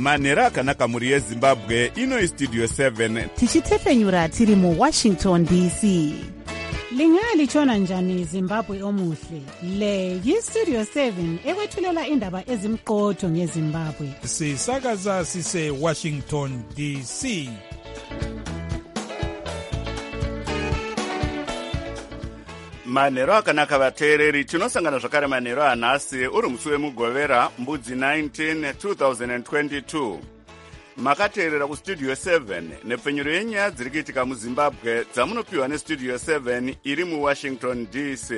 manhero akanaka mhuri yezimbabwe. Ino Studio 7 tichitefenyura tiri muWashington DC. Lingalitshona njani Zimbabwe omuhle? Le yiStudio 7 ekwethulela indaba ezimqotho ngeZimbabwe. Sisakaza sise Washington DC. manhero akanaka vateereri. Tinosangana zvakare manhero anhasi uri musi wemugovera mbudzi 19 2022. Makateerera kuStudio 7 nepfenyuro yenyaya dziri kuitika muZimbabwe dzamunopiwa neStudio 7 iri muWashington DC.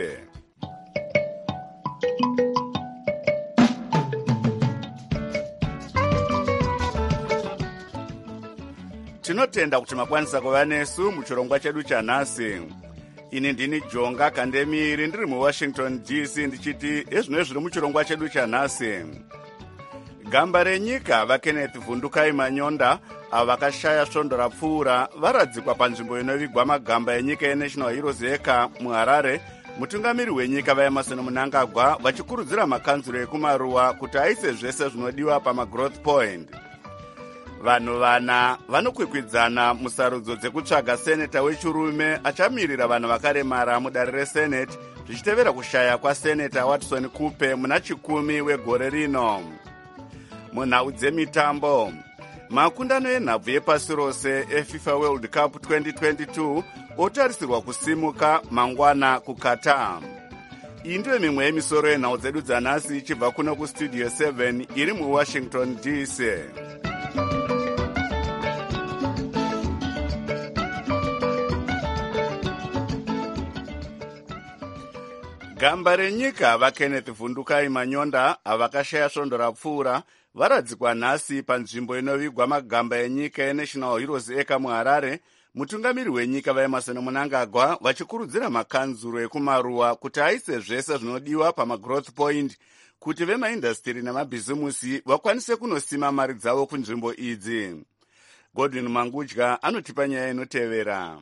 Tinotenda kuti makwanisa kuva nesu muchirongwa chedu chanhasi. Ini ndini Jonga Kandemiri ndiri muWashington DC ndichiti ezvino zviri muchirongwa chedu chanhasi. Gamba renyika vaKenneth Vhundukai Manyonda avo vakashaya svondo rapfuura varadzikwa panzvimbo inovigwa magamba enyika yeNational Heroes Eka muHarare. Mutungamiri wenyika vaEmerson Mnangagwa vachikurudzira makanzuro ekumaruwa kuti aise zvese zvinodiwa pamagrowth point. Vanhu vana vanokwikwidzana musarudzo dzekutsvaga seneta wechirume achamirira vanhu vakaremara mudare resenate zvichitevera kushaya kwaseneta Watson Kupe muna chikumi wegore rino. Munhau dzemitambo, makundano enhabvu yepasi rose eFIFA World Cup 2022 otarisirwa kusimuka mangwana kuQatar. Iyi ndiyo mimwe yemisoro yenhau dzedu dzanhasi ichibva kuno kuStudio 7 iri muWashington DC. Gamba renyika vaKenneth Vhundukai Manyonda avo vakashaya svondo rapfuura varadzikwa nhasi panzvimbo inovigwa magamba enyika yeNational Heroes Eka muHarare. Mutungamiri wenyika vaEmerson Mnangagwa vachikurudzira makanzuro ekumaruwa kuti aise zvese zvinodiwa pamagrowth point kuti vemaindastiri nemabhizimusi vakwanise kunosima mari dzavo kunzvimbo idzi. Godwin Mangudya anotipa nyaya inotevera.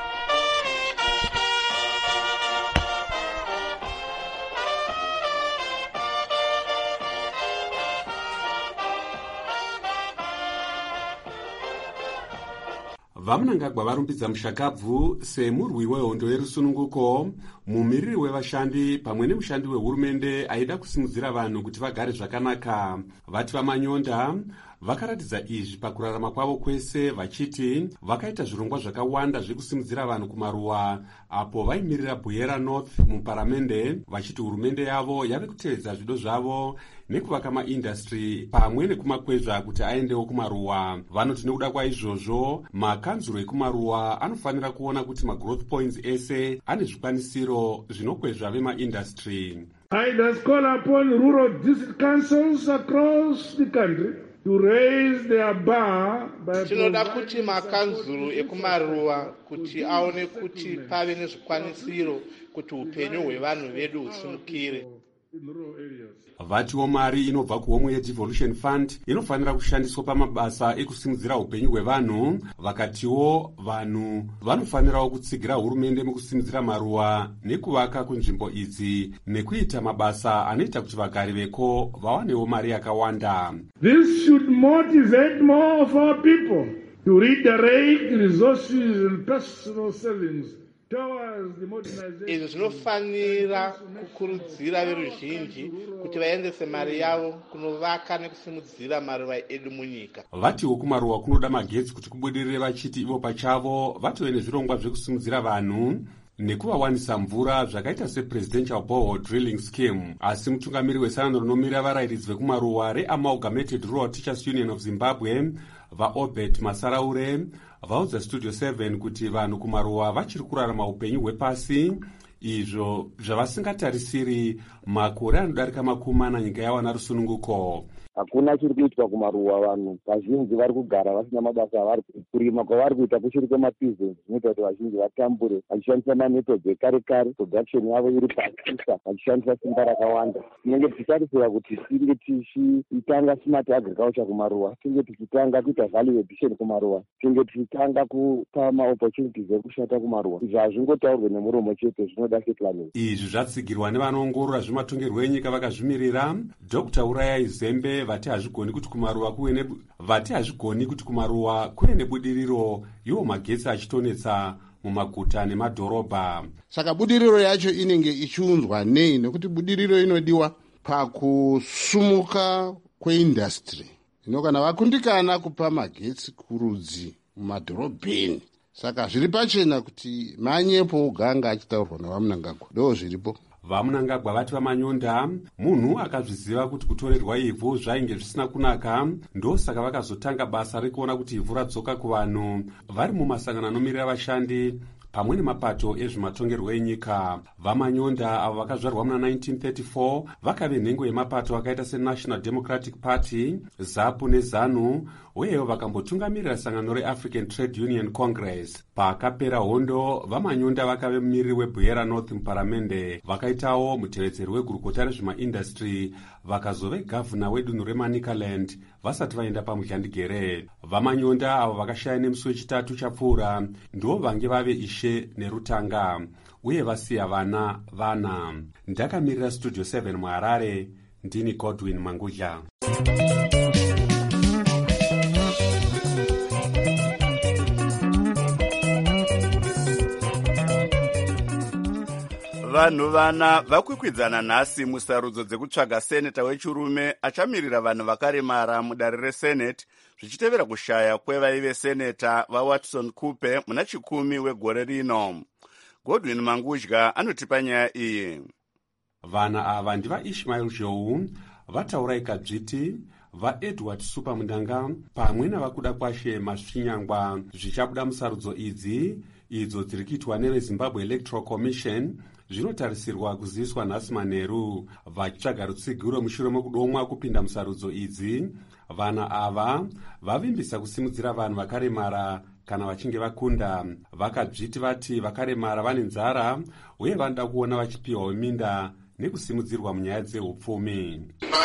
Vamunangagwa varumbidza mushakabvu semurwi wehondo yerusununguko, mumiriri wevashandi pamwe nemushandi wehurumende aida kusimudzira vanhu kuti vagare zvakanaka. Vati vaManyonda vakaratidza izvi pakurarama kwavo kwese vachiti vakaita zvirongwa zvakawanda zvekusimudzira vanhu kumaruwa apo vaimirira Buyera North muparamende vachiti hurumende yavo yave kutevedza zvido zvavo nekuvaka maindastry pamwe nekumakwezva kuti aendewo kumaruwa. Vanoti nekuda kwaizvozvo makanzuro ekumaruwa anofanira kuona kuti magrowth points ese ane zvikwanisiro zvinokwezva vemaindastry. I thus call upon rural district councils across the country to raise their bar by tinoda kuti makanzuro ekumaruwa kuti aone kuti pave nezvikwanisiro kuti upenyu hwevanhu vedu husimukire. Vatiwo mari inobva kuhomwe yeDevolution Fund inofanira kushandiswa pamabasa ekusimudzira upenyu hwevanhu. Vakatiwo vanhu vanofanirawo kutsigira hurumende mukusimudzira maruwa nekuvaka kunzvimbo idzi nekuita mabasa anoita kuti vagari veko vawanewo mari yakawanda. This should motivate more of our people to redirect resources and personal savings. Izvi zvinofanira kukurudzira veruzhinji kuti vaendese mari yavo kunovaka nekusimudzira maruwa edu munyika. Vatiwo kumaruwa kunoda magetsi kuti kubudirire vachiti ivo pachavo vatove nezvirongwa zvekusimudzira vanhu nekuvawanisa mvura zvakaita sepresidential borehole drilling scheme. Asi mutungamiri wesanano rinomira varayiridzi vekumaruwa reAmalgamated Rural Teachers Union of Zimbabwe vaObert Masaraure vaudza Studio 7 kuti vanhu kumaruwa vachiri kurarama upenyu hwepasi, izvo zvavasingatarisiri makore anodarika 40 nyika yawana rusununguko. Hakuna chiri kuitwa kumaruwa, vanhu vazhinji vari kugara vasina mabasa avari kurima kwavari kuita kuchiri kwemapizi zvinoita kuti vazhinji vatambure vachishandisa mamethodzi ekare kare, production yavo iri pasisa vachishandisa simba rakawanda. Tinenge tichitarisira kuti tinge tichitanga smart agriculture kumaruwa, tinge tichitanga kuita value addition kumaruwa, tinge tichitanga kupa maopportunities ekushata kumaruwa. Izvi hazvingotaurwe nemuromo chete, vanoda settlement. Izvi zvatsigirwa nevanoongorora zvematongerwo enyika vakazvimirira. Dr. Urayai Zembe vati hazvigoni kuti kumaruwa kuve nebudiriro, iwo magetsi achitonetsa mumaguta nemadhorobha. Saka budiriro yacho inenge ichiunzwa nei? Nekuti budiriro inodiwa pakusumuka kweindastry. Kana vakundikana kupa magetsi kurudzi mumadhorobheni, saka zviri pachena kuti manyepo uganga achitaurwa navamunangagwa ndo zviripo. Vamunangagwa vati vamanyonda munhu akazviziva kuti kutorerwa ivhu zvainge zvisina kunaka, ndosaka vakazotanga basa rekuona kuti ivhu radzoka kuvanhu vari mumasangano anomirira vashandi pamwe nemapato ezvematongerwo enyika. Vamanyonda avo vakazvarwa muna 1934 vakave nhengo yemapato akaita seNational Democratic Party, ZAPU neZANU, uyewo vakambotungamirira sangano reAfrican Trade Union Congress. Pakapera hondo, Vamanyonda vakave mumiriri weBuyera North muparamende, vakaitawo mutevedzeri wegurukota rezvemaindastry, vakazove gavhuna wedunhu reManicaland vasati vaenda pamudyandigere. Vamanyonda avo vakashaya nemusi wechitatu chapfuura ndo vange vave ishe nerutanga, uye vasiya vana. Ndakamirira Studio 7 muHarare, ndini Godwin Mangudla. Vanhu vana vakwikwidzana nhasi musarudzo dzekutsvaga seneta wechirume achamirira vanhu vakaremara mudare resenate, zvichitevera kushaya kwevaive seneta vaWatson Kupe muna chikumi wegore rino. Godwin Mangudla anotipa nyaya iyi. Vana ava ndivaIshmael Jou, vataura ikadzviti, vaEdward Super Mundanga pamwe navakuda kwashe Masvinyangwa zvichabuda musarudzo idzi, idzo dziri kuitwa neveZimbabwe Electoral Commission, zvinotarisirwa kuziviswa nhasi manheru. Vachitsvaga rutsigiro mushure mekudomwa kupinda musarudzo idzi, vana ava vavimbisa kusimudzira vanhu vakaremara kana vachinge vakunda. Vakadzviti vati vakaremara vane nzara uye vanoda kuona vachipiwa minda nekusimudzirwa munyaya dzeupfumi.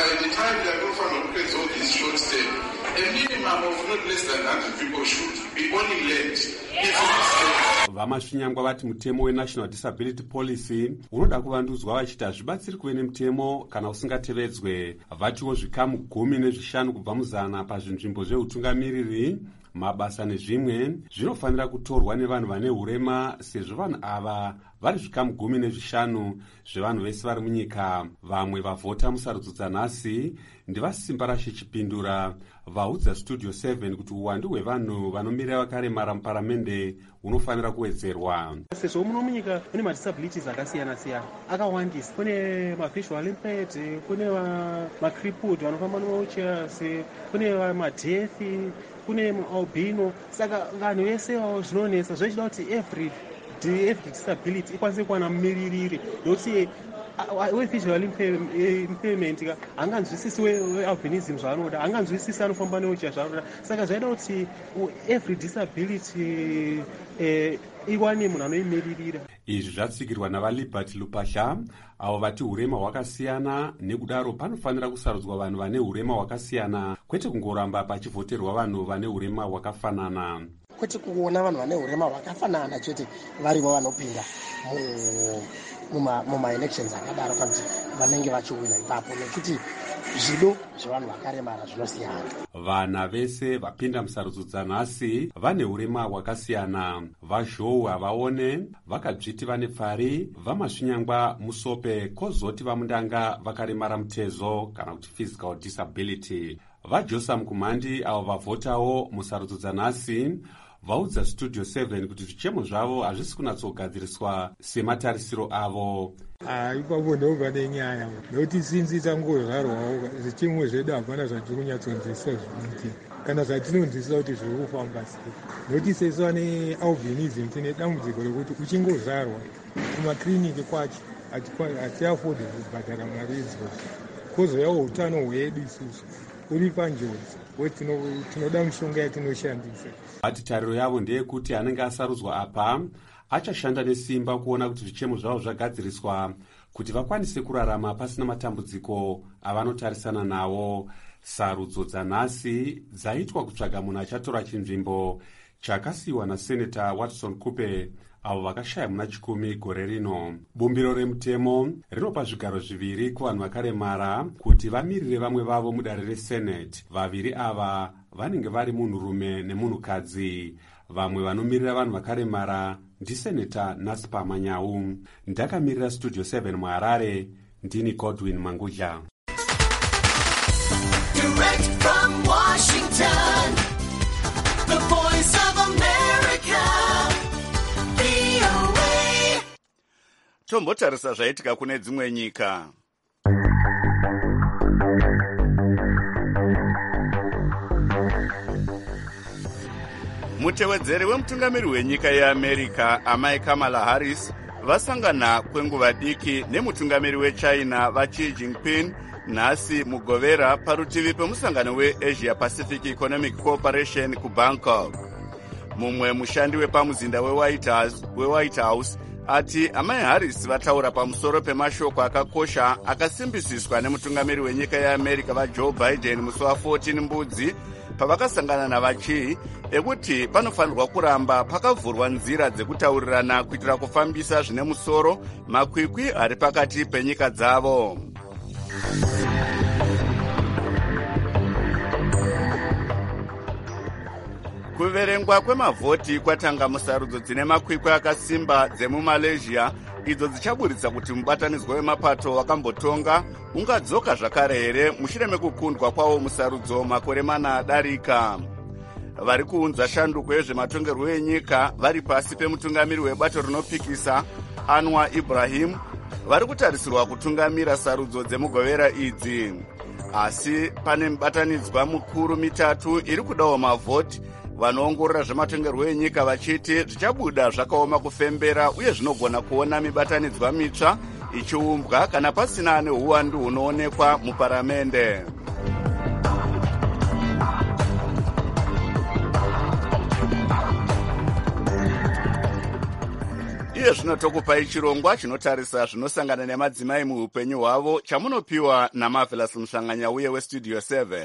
Vamasvinyangwa vati mutemo weNational Disability Policy unoda kuvandudzwa vachiti hazvibatsiri kuve nemutemo kana usingatevedzwe. Vatiwo zvikamu 15 kubva muzana pazvinzvimbo zveutungamiriri, mabasa nezvimwe zvinofanira kutorwa nevanhu vane hurema, sezvo vanhu ava vari zvikamu 15 zvevanhu vese vari munyika. Vamwe vavhota musarudzo dzanhasi ndivasimba rashe Chipindura vaudza Studio 7 kuti uwandu hwevanhu vanomirira vakaremara muparamende unofanira kuwedzerwa. Sezvo muno munyika kune madisabilities akasiyana-siyana akawandisa. Kune mavisual impaired, kune macrippled vanofamba newheelchairs, kune madefi, kune albino. Saka vanhu vese zvinonesa zvochida kuti every disability ikwanise kuwana mumiririri, nokuti visual impairment hanganzwisisi wealbinism zvaanoda, hanganzwisisi anofamba newheelchair zvaanoda. Saka zvaida kuti every disability iwane munhu anoimiririra. Izvi zvatsigirwa navaLiberty Lupahla avo vati hurema hwakasiyana, nekudaro panofanira kusarudzwa vanhu vane hurema hwakasiyana, kwete kungoramba pachivhoterwa vanhu vane hurema hwakafanana. Kwete kuona vanhu vane hurema hwakafanana chete varivo vanopinda mumaelections akadaro kana kuti vanenge vachiwina ipapo, nekuti zvido zvevanhu vakaremara zvinosiyana. Vana vese vapinda musarudzo dzanhasi vane hurema hwakasiyana. VaZhou havaone, vakadzviti vane pfari, vaMasvinyangwa musope, kozoti vaMundanga vakaremara mutezo kana kuti physical disability. VaJosam Kumandi avo vavhotawo musarudzo dzanhasi vaudza Studio 7 kuti zvichemo zvavo hazvisi kunatsogadziriswa sematarisiro avo. Ipapo ndobva nenyaya, nokuti sinzi tangozvarwawo zvichemo zvedu hapana zvatiri kunyatsonzwisisa zvinoitika kana zvatinonzwisisa kuti zviri kufamba sei. Nokuti sesu vane albinism tine dambudziko rekuti uchingozvarwa kumakliniki kwacho hatiafodi kubhadhara mari idzodzo, kozoyawo utano hwedu isusu uri panjodzi, tinoda mishonga yatinoshandisa. Ati tariro yavo ndeyekuti anenge asarudzwa apa achashanda nesimba kuona kuti zvichemo zvavo zvagadziriswa kuti vakwanise kurarama pasina matambudziko avanotarisana nawo. Sarudzo dzanhasi dzaitwa kutsvaga munhu achatora chinzvimbo chakasiyiwa naSeneta Watson Kupe avo vakashaya muna chikumi gore rino. Bumbiro remutemo rinopa zvigaro zviviri kuvanhu vakaremara kuti vamirire vamwe vavo mudare resenate. Vaviri ava vanenge vari munhurume nemunhukadzi. Vamwe vanomirira vanhu vakaremara ndiseneta Naspa Manyau. Ndakamirira Studio 7 muHarare, ndini Godwin Mangudya. Direct from Washington, the voice of America, VOA. Tombotarisa zvaitika kune dzimwe nyika. Mutevedzeri wemutungamiri wenyika yeAmerica amai Kamala Harris vasangana kwenguva diki nemutungamiri weChina vaXi Jinping nhasi mugovera parutivi pemusangano weAsia Pacific Economic Cooperation kuBangkok. Mumwe mushandi wepamuzinda weWhite House ati amai Harris vataura pamusoro pemashoko akakosha akasimbisiswa nemutungamiri wenyika yeAmerica vaJoe Biden musi wa14 mbudzi pavakasangana navaChi ekuti panofanirwa kuramba pakavhurwa nzira dzekutaurirana kuitira kufambisa zvine musoro makwikwi ari pakati penyika dzavo. Kuverengwa kwemavhoti kwatanga musarudzo dzine makwikwi akasimba dzemuMalaysia idzo dzichaburitsa kuti mubatanidzwa wemapato wakambotonga ungadzoka zvakare here mushure mekukundwa kwawo musarudzo makore mana adarika. Vari kuunza shanduko yezvematongerwo enyika vari pasi pemutungamiri webato rinopikisa Anwar Ibrahim vari kutarisirwa kutungamira sarudzo dzemugovera idzi. Asi pane mibatanidzwa mukuru mitatu iri kudawo mavhoti. Vanoongorora zvematongerwo enyika vachiti zvichabuda zvakaoma kufembera uye zvinogona kuona mibatanidzwa mitsva ichiumbwa kana pasina neuwandu hunoonekwa muparamende. Iye zvino tokupai chirongwa chinotarisa zvinosangana nemadzimai muupenyu hwavo chamunopiwa naMarvelous Mhlanganyauye weStudio 7.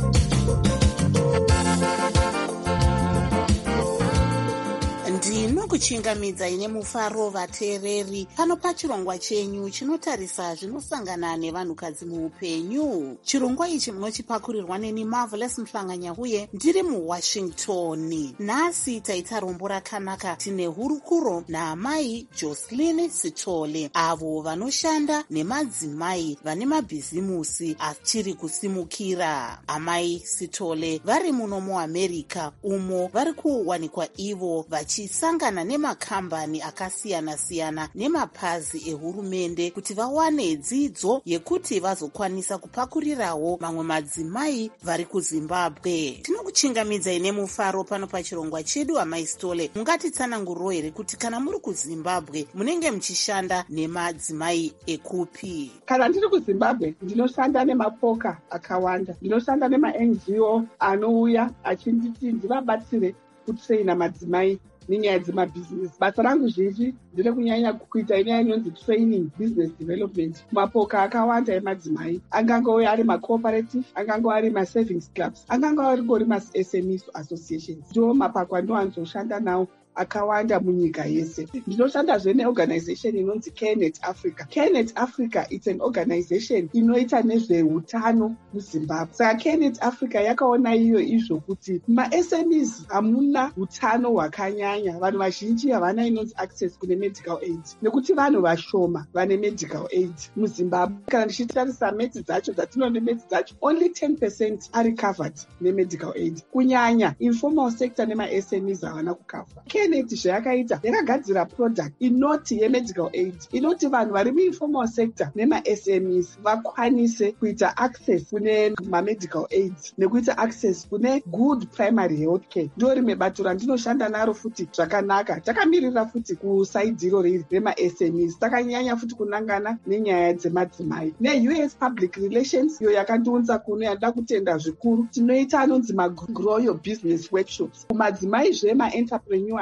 Ndinokuchingamidza ine mufaro vateereri pano pachirongwa chenyu chinotarisa zvinosangana nevanhukadzi muupenyu. Chirongwa ichi munochipakurirwa neni Marvelous Mhlanganyauye ndiri muWashington. Nhasi taita rombo rakanaka tine hurukuro naamai Jocelyn Sithole avo vanoshanda nemadzimai vane mabhizimusi achiri kusimukira. Amai Sithole vari muno muAmerica umo vari kuwanikwa ivo vachisangana nemakambani akasiyana-siyana nemapazi ehurumende kuti vawane dzidzo yekuti vazokwanisa kupakurirawo mamwe madzimai vari kuZimbabwe. Tinokuchingamidza ine mufaro pano pachirongwa chedu amai Sithole. Mungatitsananguriro here kuti kana muri kuZimbabwe munenge muchishanda nemadzimai ekupi? Kana ndiri kuZimbabwe ndinoshanda nemapoka akawanda. Ndinoshanda nemaNGO anouya achinditi ndivabatsire kutraina madzimai nenyaya dzemabhizinesi. Basa rangu zhinji ndiri kunyanya kuita inyaya inonzi training business development mapoka akawanda emadzimai, angangove ari macooperative, angangove ari masavings clubs, angangove ari maSME associations. Ndo mapako andinowanzoshanda nawo akawanda munyika yese. Ndinoshandazve neorganization inonzi CareNet Africa. CareNet Africa it's an organization inoita nezveutano muZimbabwe. Saka CareNet Africa yakaona iyo izvo kuti maSMEs hamuna utano hwakanyanya. Vanhu vazhinji havana inonzi access kune medical aid nekuti vanhu vashoma vane medical aid muZimbabwe. Kana ndichitarisa medzi dzacho dzatinoone medzi dzacho only 10% ari covered nemedical aid. Kunyanya informal sector nemaSMEs havana kucover. CareNet zvayakaita yakagadzira product inoti yemedical aid inoti vanhu vari muinformal sector nemaSMEs vakwanise kuita access kune mamedical aid nekuita access kune good primary health care. Ndo rimwe bato randinoshanda naro futi zvakanaka. Takamirira futi kusaidiro riri remaSMEs. Takanyanya futi kunangana nenyaya dzemadzimai. NeUS Public Relations iyo yakandiunza kuno yanda kutenda zvikuru. Tinoita anonzi magrow your business workshops. Kumadzimai zvema entrepreneurs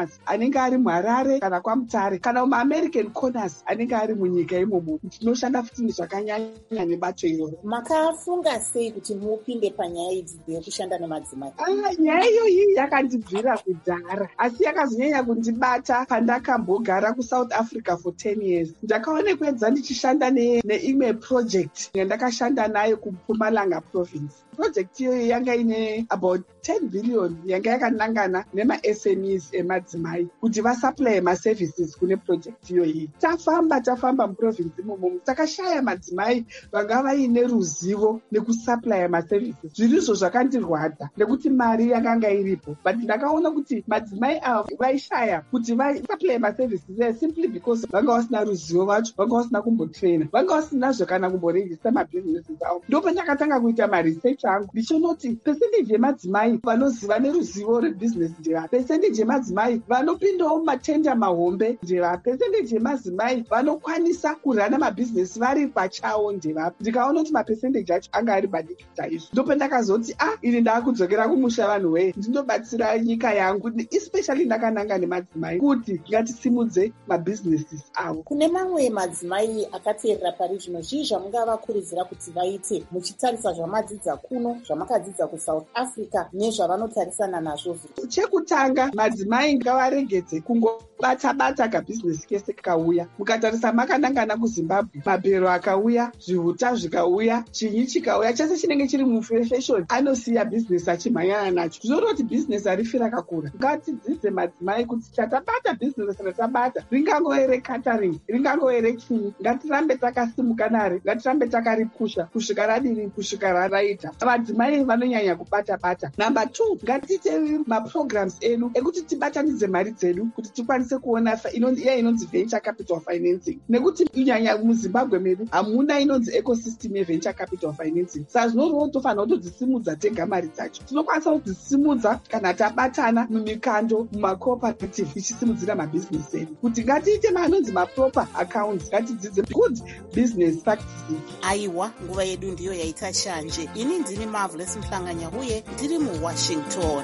corners anenge ari muHarare kana kwaMutare kana muAmerican corners anenge ari munyika imomo. Tinoshanda futi nezvakanyanya nebato iroro. Makafunga sei kuti mupinde panyaya idzi dzekushanda nemadzimai? Nyaya iyoyi yakandibvira kudhara asi yakazonyanya kundibata pandakambogara kuSouth Africa for 10 years. Ndakaonekwedza ndichishanda neimwe project yandakashanda nayo kuMpumalanga province. Project iyoyi yanga ine about 10 billion yanga yakanangana nema-SMEs emadzimai kuti vasupply maservices kune project iyoyi. Tafamba muprovince imomo takashaya madzimai vanga vaine ruzivo nekusupply maservices. Zvirizvo zvakandirwadza nekuti mari yakanga iripo, but ndakaona kuti madzimai avo vaishaya kuti vasupply maservices simply because vanga vasina ruzivo vacho, vanga vasina kumbotraina, vanga vasinazvo kana kumborejista mabusinesses avo. Ndopandakatanga kuita maresearch angu ndichonoti percentage yemadzimai vanoziva neruzivo rebusiness ndeva, percentage yemadzimai vanopindawo matenda mahombe ndeva, percentage yemadzimai vanokwanisa kurana mabusiness vari pachavo ndeva. Ndikaona kuti mapercentage acho anga ari badiki chaizvo. Ndopandakazoti ini ndaakudzokera kumusha vanhu wee ndinobatsira nyika yangu especially ndakananga nemadzimai kuti ngatisimudze mabusinesses avo. Kune mamwe madzimai akateerera pari zvino, zvii zvamungavakurudzira kuti vaite muchitarisa zvamadzidza kuno, zvamakadzidza kuSouth Africa nezvavanotarisana nazvo? Chekutanga, madzimai ngavaregedze kungobata kabhizinesi kese kauya. Mukatarisa makanangana kuZimbabwe, mabhero akauya, zvihuta zvikauya, chinyi chikauya, chese chinenge chiri mufashion anosiya bhizinesi achimhanyana nacho. Zvinoti kuti bhizinesi harifi rakakura. Ngatidzidze madzimai kuti chatabata bhizinesi ratabata ringangove catering, ringangove rechinyi, ngatirambe takasimuka nare, ngatirambe takaripusha kusvika radini, kusvika raraita. Madzimai vanonyanya kubata. Number 2, ngatiite maprograms edu ekuti tibatanidze mari dzedu kuti tikwanise kuona inonzi venture capital financing, nekuti kunyanya muZimbabwe medu hamuna inonzi ecosystem yeventure capital financing. Saka zvinorowo tofanira kutodzisimudza tega mari dzacho. Tinokwanisa kudzisimudza kana tabatana mumikando, mumacooperative tichisimudzira mabhizinesi edu. Kuti ngatiite manonzi maproper accounts, ngatidzidze good business practices. Aiwa, nguva yedu ndiyo yaita shanje. Ini ndini Marvelous Mhlanga-Nyahuye, ndiri muWashington.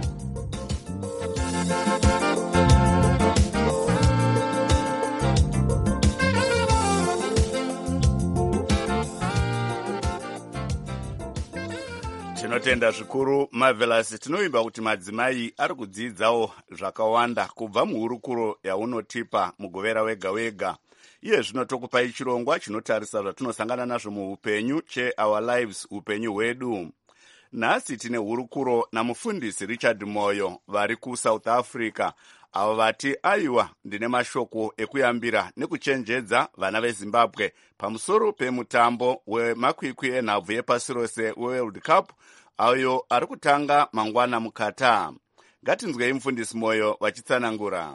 Tinotenda zvikuru Marvelous. Tinoimba kuti madzimai ari kudzidzawo zvakawanda kubva muhurukuro yaunotipa mugovera wega wega. Iye zvino tokupai chirongwa chinotarisa zvatinosangana nazvo muupenyu cheOur Lives, upenyu hwedu. Nhasi tine hurukuro namufundisi Richard Moyo vari kuSouth Africa, avo vati aiwa ndine mashoko ekuyambira nekuchenjedza vana veZimbabwe pamusoro pemutambo wemakwikwi enhabvu yepasi rose weWorld Cup ayo ari kutanga mangwana muKatar. Ngatinzwei mufundisi Moyo vachitsanangura.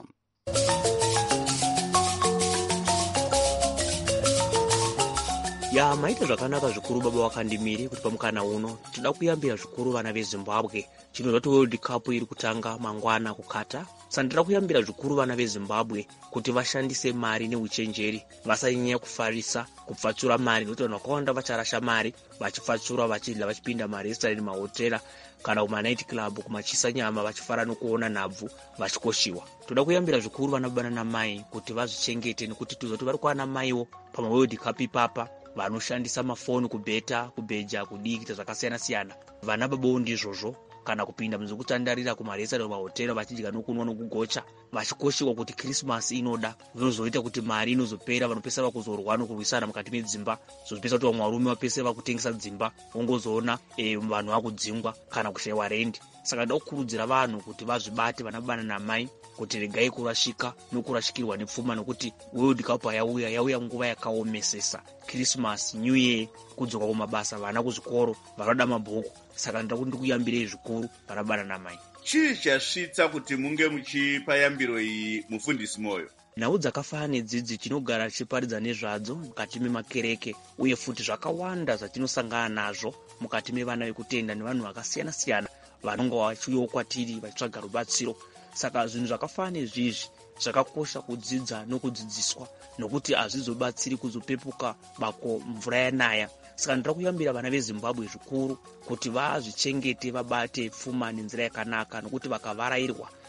Maita zvakanaka zvikuru baba wakandimiri kuti pamukana uno tinoda kuyambira zvikuru vana veZimbabwe. Chinonzwa kuti World Cup iri kutanga mangwana kuKatar. Sandira kuyambira zvikuru vana veZimbabwe kuti vashandise mari neuchenjeri, vasanyanya kufarisa kupfatsura mari, nokuti vanhu vakawanda vacharasha mari vachipfatsura, vachidya, vachipinda marestaurant, mahotera kana kumanight club, kumachisa nyama, vachifara nokuona nhabvu, vachikoshiwa. Toda kuyambira zvikuru vana baba namai kuti vazvichengete, nekuti tozoti vari kuwana maiwo pamaWorld Cup ipapa vanoshandisa mafoni kubheta, kubeja, kudikita zvakasiyana-siyana. Vana babawo ndizvozvo kana kupinda muzvokutandarira kumarestaurant, mahotera, vachidya nokunwa nokugocha, vachikoshiwa kuti Christmas inoda, zvinozoita kuti mari inozopera, vanopesera kuzorwa nokurwisana mukati medzimba, zvozopesa kuti vamwe varume vapesera vakutengesa dzimba, wongozoona vanhu vakudzingwa kana kushayiwa rendi. Saka ndoda kukurudzira vanhu kuti vazvibate vana baba namai kuti regai kurashika nokurashikirwa nepfuma, nokuti World Cup yauya nguva yakaomesesa. Christmas, New Year, kudzoka kumabasa, vana kuzvikoro, vanoda mabhuku. Saka ndoda kuti ndikuyambirei zvikuru vana baba namai. Chii chasvitsa kuti munge muchipa yambiro iyi mufundisi Moyo? Nhau dzakafanana nedzidzi tinogara tichiparidza nezvadzo mukati memakereke, uye futi zvakawanda zvatinosangana nazvo mukati mevana vekutenda nevanhu vakasiyana-siyana vanonga vachiuyawo kwatiri vachitsvaga rubatsiro. Saka zvinhu zvakafanana nezvizvi zvakakosha kudzidza nokudzidziswa, nokuti hazvizobatsiri kuzopepuka bako mvura yanaya. Saka ndoda kuyambira vana veZimbabwe zvikuru kuti vazvichengete, vabate pfuma nenzira yakanaka, nokuti vakavarairwa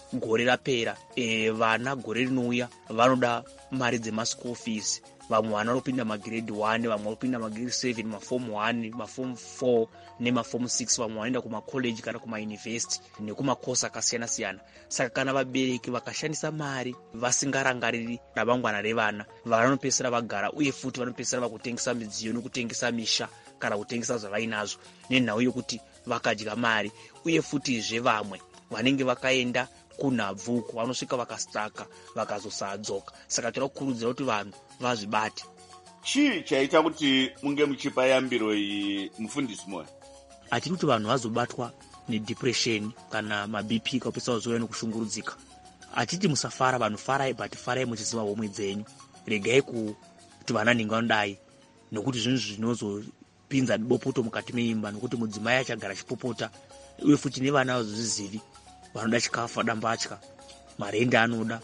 gore rapera vana gore rinouya vanoda mari dzemaschool fees. Vamwe vana vanopinda magrade 1, vamwe vanopinda magrade 7, maform 1, maform 4 nemaform 6, vamwe vanoenda kumacollege kana kumayunivhesiti nekumakosi akasiyana-siyana. Saka kana vabereki vakashandisa mari vasingarangariri ramangwana revana, vana vanopedzisira vagara uye futi vanopedzisira vakutengesa midziyo nekutengesa misha kana kutengesa zvavainazvo nenhau yokuti vakadya mari. Uye futizve vamwe vanenge vakaenda kunhabvu uko vanosvika vakastaka vakazosadzoka. Saka toda kukurudzira kuti vanhu vazvibate. Chii chaita kuti munge muchipa yambiro iyi mufundisi moyo? Hatiri kuti vanhu vazobatwa nedepression kana mabp kapesa vazoya nekushungurudzika. Hatiti musafara, vanhu farai, but farai muchiziva homwe dzenyu. Regai kuti vana ninga vanodai nokuti zvinhu zvinozopinza bopoto mukati meimba, nokuti mudzimai achagara achipopota uye futi nevana vazozvizivi vanoda chikafu, adambatya, marende anoda,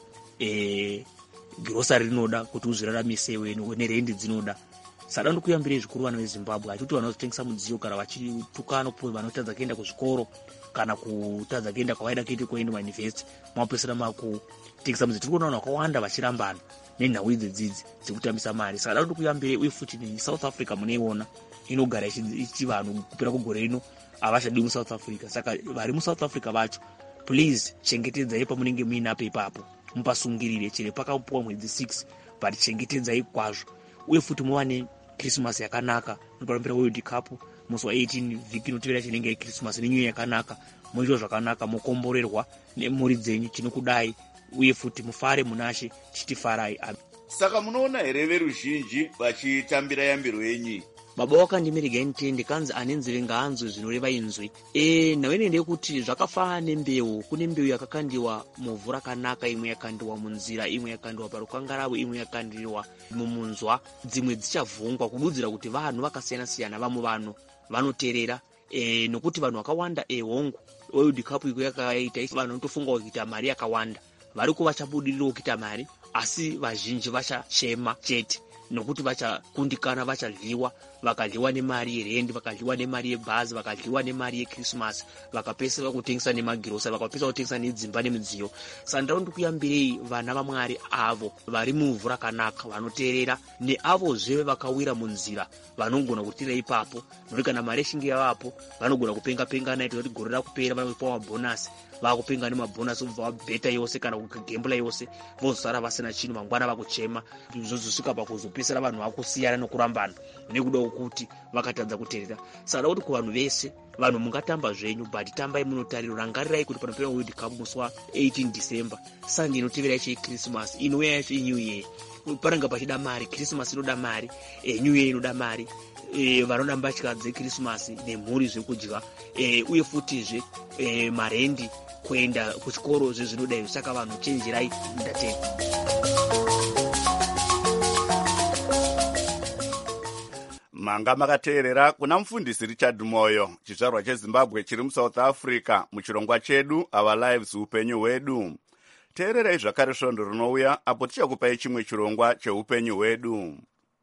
girosari rinoda kuti uzviraramise wenu nerendi dzinoda. Saka ndikuyambirei zvikuru vana veZimbabwe. Hatiti vana vazotengesa mudziyo kana vachitukana vanotadza kuenda kuzvikoro kana kutadza kuenda kwavaida kuita kuenda kumayunivhesiti, mapesera makutengesa mudziyo. Tiri kuona vanhu vakawanda vachirambana nenhau idzidzidzi dzekutambisa mari. Saka ndikuyambirei uye futi neSouth Africa muneiona inogara ichi vanhu kupera kugore rino havachadi muSouth Africa. Saka vari muSouth Africa vacho, please chengetedzai pamunenge muinapo ipapo, mupasungirire chero pakapuwa mwedzi 6, but chengetedzai kwazvo. Uye futi muwane Christmas yakanaka, munoparambira World Cup musi wa18 vhiki inotevera chinenge iri Christmas nenyuya yakanaka, muitwa zvakanaka, mukomborerwa nemhuri dzenyu, tinokudai. Uye futi mufare munashe, chitifarai. Saka munoona here veruzhinji vachitambira yambiro yenyu? Baba vakandimiregai nditende, kanzi ane nzeve ngaanzwe zvinoreva inzwi. Nhawene ndeyekuti zvakafanana nembeu. Kune mbeu yakakandiwa muvhu rakanaka, imwe yakandiwa munzira, imwe yakandiwa parukangaravo, imwe yakandiwa mumunzwa. Dzimwe dzichavhungwa kududzira kuti vanhu vakasiyana-siyana, vamwe vanhu vanoteerera nokuti vanhu vakawanda hongu World Cup iko yakaita vanhu vanotofunga kuita mari yakawanda, variko vachabudirira kuita mari, asi vazhinji vachachema chete nokuti vachakundikana, vachadliwa, vakadliwa nemari yerendi, vakadliwa nemari yebhazi, vakadliwa nemari yeChristmas, vakapesera kutengesa nemagirosa, vakapesera kutengesa nedzimba nemidziyo. Saka ndaundi kuyambirei vana vaMwari avo vari muvhu rakanaka, vanoteerera, neavozve vakawira munzira vanogona kutirira ipapo, nokuti kana mari yechinge yavapo vanogona kupenga-penga naito kuti gore rakupera vanopiwa mabhonasi, vakupenga nemabhonasi kubva vabheta yose kana kugembula yose, vozosara vasina chinhu, mangwana vakuchema, zvozosvika pakuzopesera vanhu vakusiyana nokurambana nekuda kuti vakatadza kuteerera. Saka kuti kuvanhu vese, vanhu mungatamba zvenyu, but tambai munotariro, rangarirai kuti panopera World Cup musi wa18 December, Sunday inotevera yacho iChristmas, inouya yacho iNew Year. Pananga pachida mari, Christmas inoda mari, New Year inoda mari, vanoda mbatya dzeChristmas nemhuri zvekudya, uye futizve marendi kuenda kuchikoro zvezvinodai. Saka vanhu chenjerai, ndatei. Manga makateerera kuna mufundisi Richard Moyo, chizvarwa cheZimbabwe chiri muSouth Africa, muchirongwa chedu Our Lives, upenyu hwedu. Teererai zvakare svondo rinouya apo tichakupai chimwe chirongwa cheupenyu hwedu.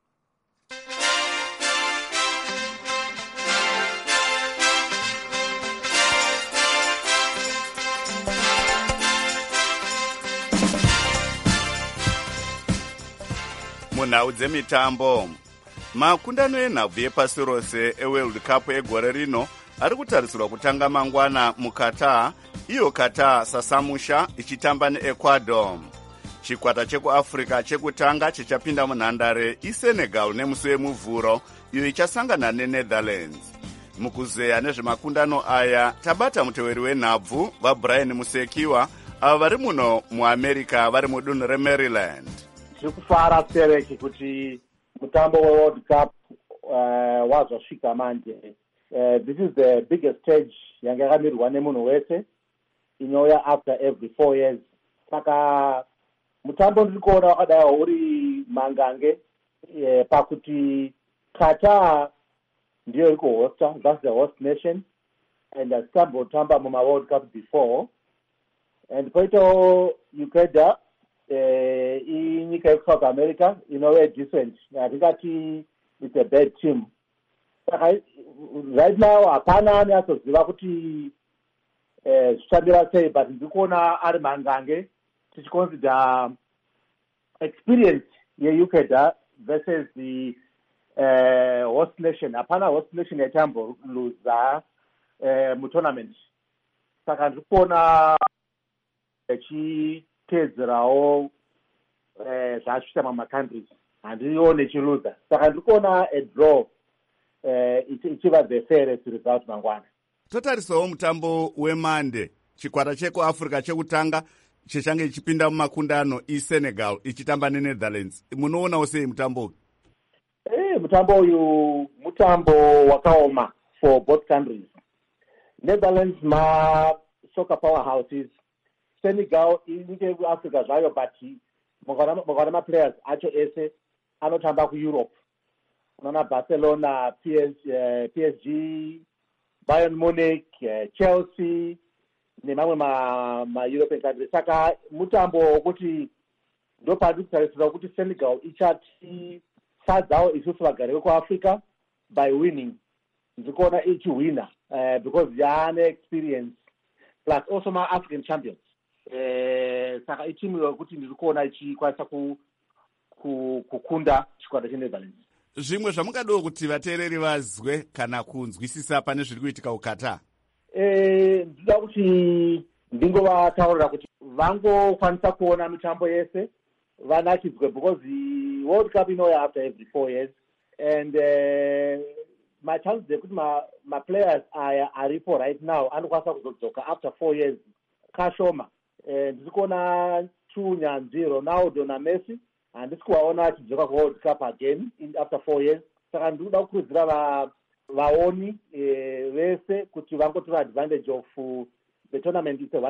Munhau dzemitambo, makundano enhabvu yepasi rose eWorld Cup egore rino ari kutarisirwa kutanga mangwana muQatar, iyo Qatar sasamusha ichitamba neEcuador. Chikwata chekuAfrica chekutanga chichapinda munhandare iSenegal nemusi wemuvhuro, iyo ichasangana neNetherlands. Mukuzeya nezvemakundano aya tabata muteveri wenhabvu vaBrian Musekiwa, ava vari muno muAmerica vari mudunhu reMaryland. Tiri kufara severeki kuti mutambo weWorld Cup wazvasvika manje. This is the biggest stage yanga yakamirwa nemunhu wese, inouya after every 4 years. Saka mutambo ndiri kuona wakadaiwa uri mangange pakuti Qatar ndiyo iri kuhosta, that's the host nation, and has tambotamba mumaWorld Cup before. And poitawo Ecuador, inyika yekusouth America, inove decent. Hatingati it's a bad team. Saka right now hapana anatsoziva kuti zvichambira sei, but ndiri kuona ari mangange tichiconsider experience yeUKEDA versus the host nation. Hapana host nation yaitamboruza mutournament. Saka ndiri kuona ichiteedzerawo zvaasvita mamacountries, handiyo nechiluza. Saka ndiri kuona a draw ichiva the fairest result mangwana. Totarisawo mutambo wemande, chikwata chekuafrica chekutanga chichange ichipinda mumakundano iSenegal ichitamba neNetherlands. Munoonawo sei mutambo uyu? Mutambo uyu mutambo wakaoma for both countries. Netherlands soccer powerhouses, Senegal inike kuAfrica zvayo, but mukaona maplayers acho ese anotamba kuEurope. Unaona Barcelona, PSG, Bayern Munich, Chelsea nemamwe ma-European countries. Saka mutambo wokuti ndopandi kutarisira kuti Senegal ichatifadzawo isusu vagari vekuAfrica by winning. Ndikuona ichiwina because yaane experience plus also ma-African champions. Saka itimu yokuti ndiri kuona ichikwanisa kukunda chikwata cheNetherlands. Zvimwe zvamungadiwo kuti vateereri vazwe kana kunzwisisa pane zviri kuitika kuKatar? Ndinoda kuti ndingovataurira kuti vangokwanisa kuona mitambo yese vanakidzwe, because the World Cup inouya after every 4 years, and machances ekuti maplayers aya aripo right now anokwanisa kuzodzoka after 4 years kashoma. Ndiri kuona tunyanzvi Ronaldo naMessi handisi kuvaona vachidzoka kuWorld Cup again after 4 years. Saka ndiri kuda kukurudzira vaoni vese kuti vangotora advantage of the tournament. It's a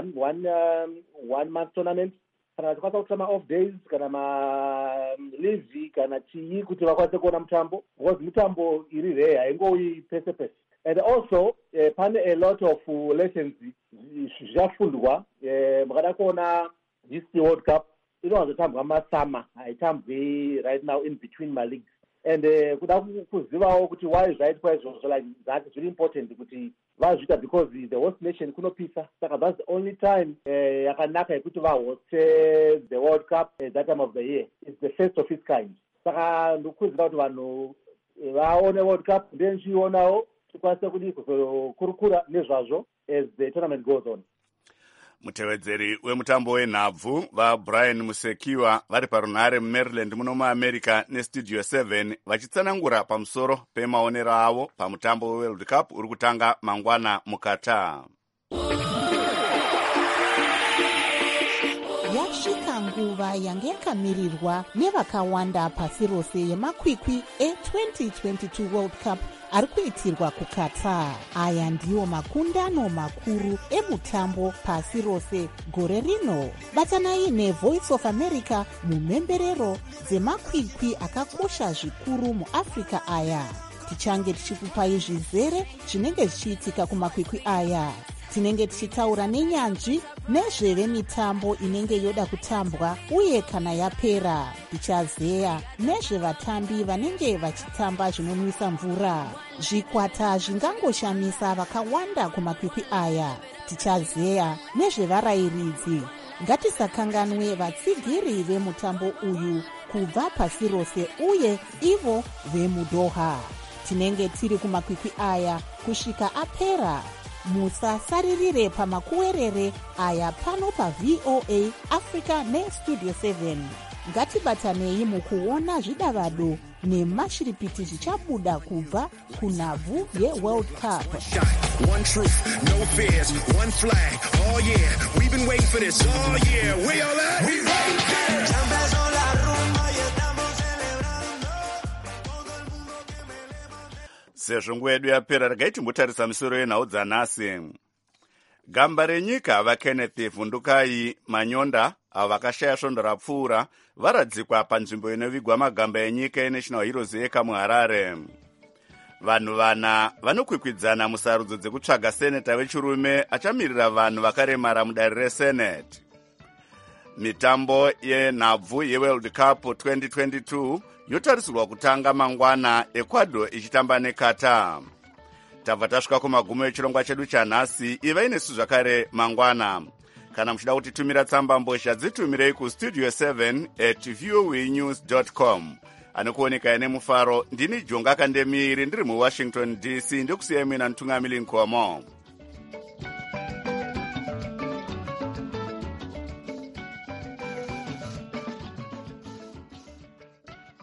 one month tournament. Kana tikwanisa kutora ma-off days kana ma-leave kana chii kuti vakwanise kuona mutambo, because mitambo iri rare haingouyi pese pese. And also pane a lot of lessons zvafundwa. Mukada kuona this World Cup inowazotambwa masama, haitambwi right now in between my leagues. And kuda kuzivawo kuti why zvaitwa izvozvo, like that is very important kuti vazviita, because the host nation kunopisa. Saka that's the only time yakanaka yekuti vahoste the World Cup at that time of the year. It's the first of its kind. Saka ndikukurudzira kuti vanhu vaone World Cup, then chionawo tikwanise kuti kuzokurukura nezvazvo as the tournament goes on. Mutevedzeri wemutambo wenhabvu vaBrian Musekiwa vari parunhare muMaryland muno muAmerica neStudio 7 vachitsanangura pamusoro pemaonero avo pamutambo weWorld Cup uri kutanga mangwana muKatar. Yasvika nguva yange yakamirirwa nevakawanda pasi rose yemakwikwi e2022 World Cup ari kuitirwa kuKatar. Aya ndiwo makundano makuru emutambo pasi rose gore rino. Batanai neVoice of America mumhemberero dzemakwikwi akakosha zvikuru muAfrica aya. Tichange tichikupai zvizere zvinenge zvichiitika kumakwikwi aya. Tinenge tichitaura nenyanzvi nezvevemitambo inenge yoda kutambwa uye kana yapera. Tichazeya nezvevatambi vanenge vachitamba zvinonwisa mvura. Zvikwata zvingangoshamisa vakawanda kumakwikwi aya. Tichazeya nezvevarayiridzi. Ngatisakanganwe vatsigiri vemutambo uyu kubva pasi rose uye ivo vemuDoha. Tinenge tiri kumakwikwi aya kusvika apera. Musasaririre pamakuwerere aya pano paVOA Africa neStudio 7. Ngatibatanei mukuona zvidavado nemashiripiti zvichabuda kubva kunhabvu yeWorld Cup. One truth, no fears, one flag. Oh yeah, we've been waiting for this. Oh yeah, we all at? We waiting. Sezvo nguva yedu yapera, regai timbotarisa misoro yenhau dzanhasi. Gamba renyika vaKenneth Vhundukai Manyonda avo vakashaya svondo rapfuura varadzikwa panzvimbo inovigwa magamba enyika eNational Heroes Eka muHarare. Vanhu vana vanokwikwidzana musarudzo dzekutsvaga seneta wechirume achamirira vanhu vakaremara mudare reSenate. Mitambo yenhabvu yeWorld Cup 2022 yotarisirwa kutanga mangwana, Ecuador ichitamba neQatar. tabva tasvika kumagumo echirongwa chedu chanhasi. ivai nesu zvakare mangwana. Kana muchida kutitumira tsamba mbozha dzitumirei kustudio 7@voanews.com. Anokuoneka ine mufaro, ndini Jonga Kandemiri ndiri muWashington DC, ndokusiyai mina Ntungamili Nkomo.